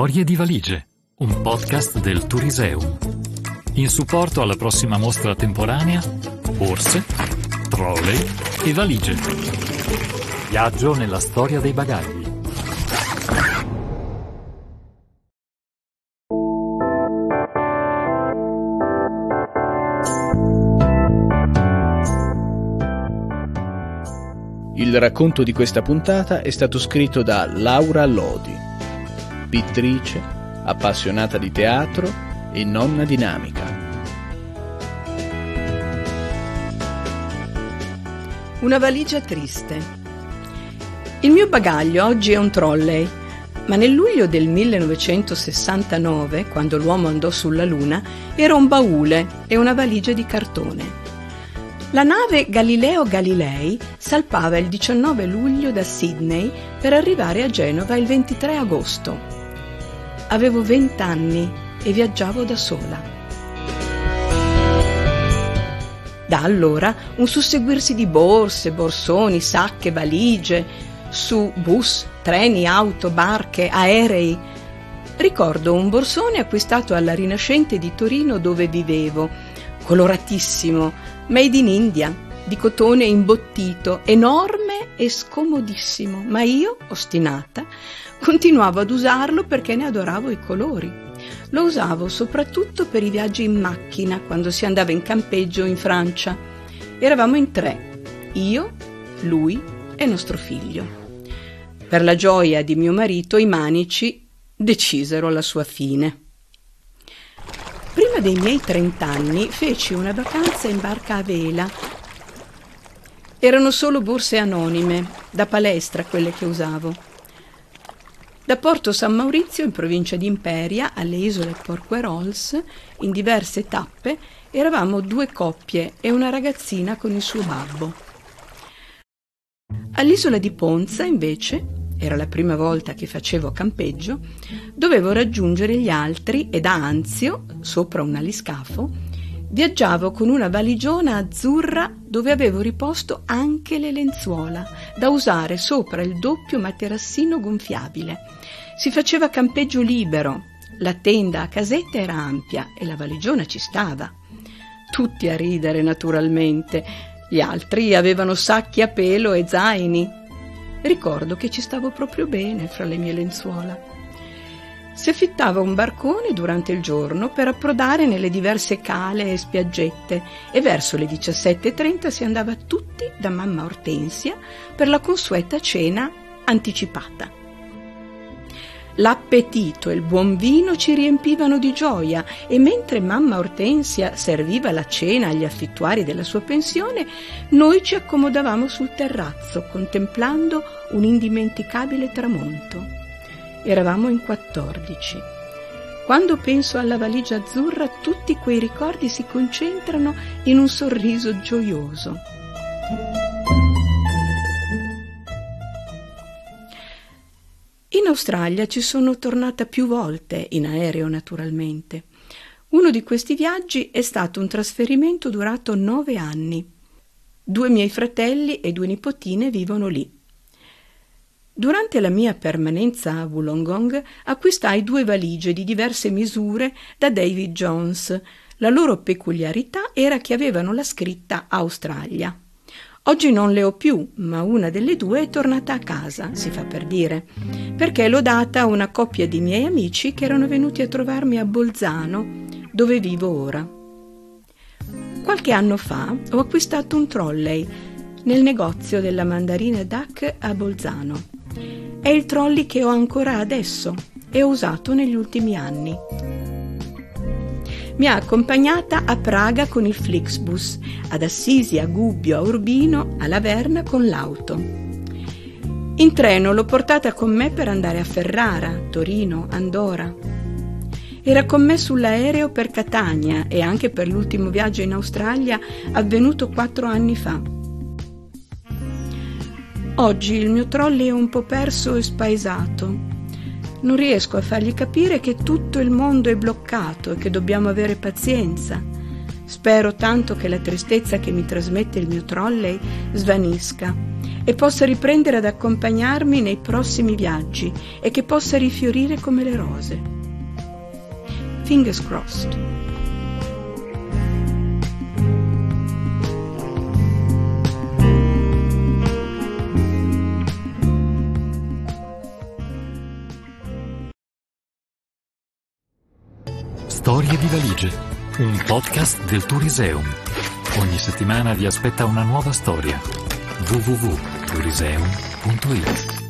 Storie di valigie, un podcast del Turiseum. In supporto alla prossima mostra temporanea, borse, trolley e valigie. Viaggio nella storia dei bagagli. Il racconto di questa puntata è stato scritto da Laura Lodi, pittrice, appassionata di teatro e nonna dinamica. Una valigia triste. Il mio bagaglio oggi è un trolley, ma nel luglio del 1969, quando l'uomo andò sulla Luna, era un baule e una valigia di cartone. La nave Galileo Galilei salpava il 19 luglio da Sydney per arrivare a Genova il 23 agosto. Avevo 20 anni e viaggiavo da sola. Da allora un susseguirsi di borse, borsoni, sacche, valigie, su bus, treni, auto, barche, aerei. Ricordo un borsone acquistato alla Rinascente di Torino dove vivevo, coloratissimo, made in India, di cotone imbottito, enorme e scomodissimo, ma io, ostinata, continuavo ad usarlo perché ne adoravo i colori. Lo usavo soprattutto per i viaggi in macchina, quando si andava in campeggio in Francia. Eravamo in 3, io, lui e nostro figlio. Per la gioia di mio marito, i manici decisero la sua fine. Prima dei miei 30 anni feci una vacanza in barca a vela. Erano solo borse anonime, da palestra quelle che usavo. Da Porto San Maurizio, in provincia di Imperia, alle isole Porquerols, in diverse tappe, eravamo 2 coppie e una ragazzina con il suo babbo. All'isola di Ponza, invece, era la prima volta che facevo campeggio, dovevo raggiungere gli altri e da Anzio, sopra un aliscafo, viaggiavo con una valigiona azzurra dove avevo riposto anche le lenzuola, da usare sopra il doppio materassino gonfiabile. Si faceva campeggio libero, la tenda a casetta era ampia e la valigiona ci stava. Tutti a ridere naturalmente, gli altri avevano sacchi a pelo e zaini. Ricordo che ci stavo proprio bene fra le mie lenzuola. Si affittava un barcone durante il giorno per approdare nelle diverse cale e spiaggette e verso le 17:30 si andava tutti da mamma Ortensia per la consueta cena anticipata. L'appetito e il buon vino ci riempivano di gioia e mentre mamma Ortensia serviva la cena agli affittuari della sua pensione, noi ci accomodavamo sul terrazzo contemplando un indimenticabile tramonto. Eravamo in 14. Quando penso alla valigia azzurra, tutti quei ricordi si concentrano in un sorriso gioioso. In Australia ci sono tornata più volte, in aereo naturalmente. Uno di questi viaggi è stato un trasferimento durato 9 anni. 2 miei fratelli e 2 nipotine vivono lì. Durante la mia permanenza a Wollongong acquistai 2 valigie di diverse misure da David Jones. La loro peculiarità era che avevano la scritta Australia. Oggi non le ho più, ma una delle 2 è tornata a casa, si fa per dire, perché l'ho data a una coppia di miei amici che erano venuti a trovarmi a Bolzano, dove vivo ora. Qualche anno fa ho acquistato un trolley nel negozio della Mandarina Duck a Bolzano. È il trolley che ho ancora adesso e ho usato negli ultimi anni. Mi ha accompagnata a Praga con il Flixbus, ad Assisi, a Gubbio, a Urbino, a Laverna con l'auto. In treno l'ho portata con me per andare a Ferrara, Torino, Andorra. Era con me sull'aereo per Catania e anche per l'ultimo viaggio in Australia avvenuto 4 anni fa. Oggi il mio trolley è un po' perso e spaesato. Non riesco a fargli capire che tutto il mondo è bloccato e che dobbiamo avere pazienza. Spero tanto che la tristezza che mi trasmette il mio trolley svanisca e possa riprendere ad accompagnarmi nei prossimi viaggi e che possa rifiorire come le rose. Fingers crossed. Storie di valigie, un podcast del Touriseum. Ogni settimana vi aspetta una nuova storia. www.touriseum.it